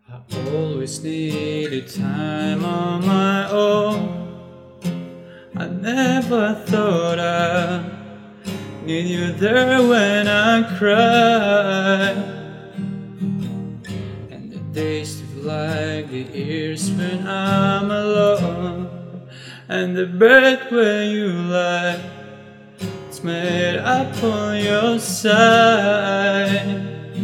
I always needed time on my own. I never thought I'd need you there when I cry. And the days feel like the years when I'm alone. And the bed where you lie, it's made up on your side.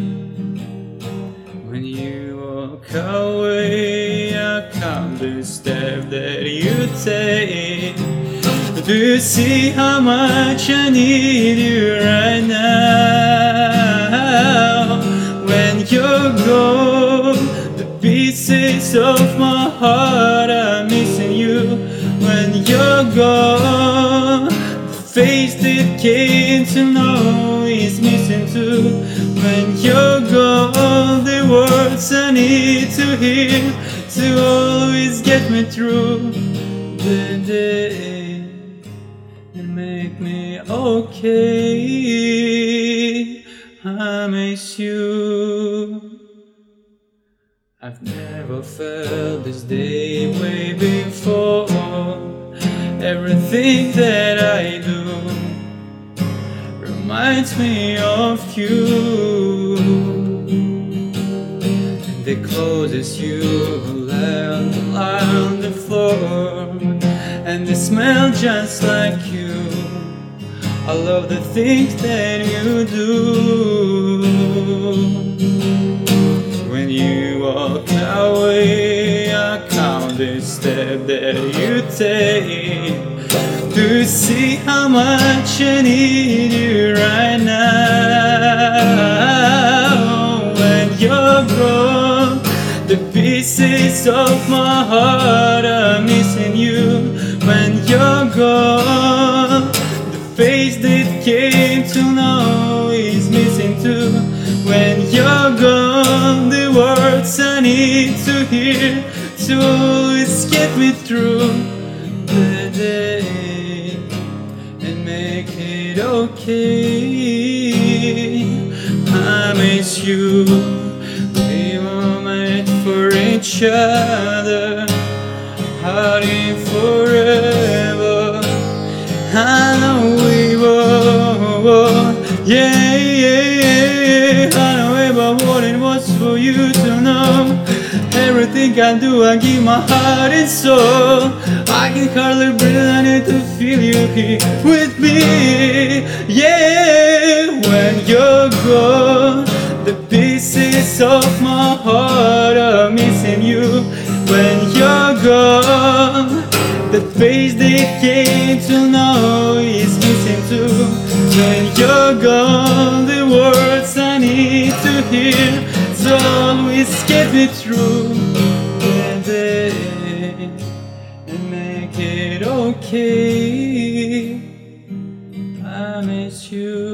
When you walk away, I count the steps that you take. Do you see how much I need you right now? When you're gone, the pieces of my heart are missing you. When you're gone, the face that came to know is missing too. When you're gone, the words I need to hear to always get me through the day and make me okay. I miss you. I've never felt this day way before. Everything that I do reminds me of you. The closest you left on the floor, and they smell just like you. I love the things that you do. When you walk away, I count the steps that you take. Do you see how much I need you right now? When you're gone, the pieces of my heart are missing you. When you're gone, the face that came to know is missing too. When you're gone, the words I need to hear to always get me through the day and make it okay. I miss you. We were meant for each other, hiding forever. I know we were, yeah, yeah, yeah. I know about what it was for you to know. Everything I do, I give my heart and soul. I can hardly breathe, I need to feel you here with me. Yeah, when you're gone, the pieces of my heart are missing you. When you're gone, the face that came to know is missing too. When you're gone, the words I need to hear to always get me through the day and make it okay. I miss you.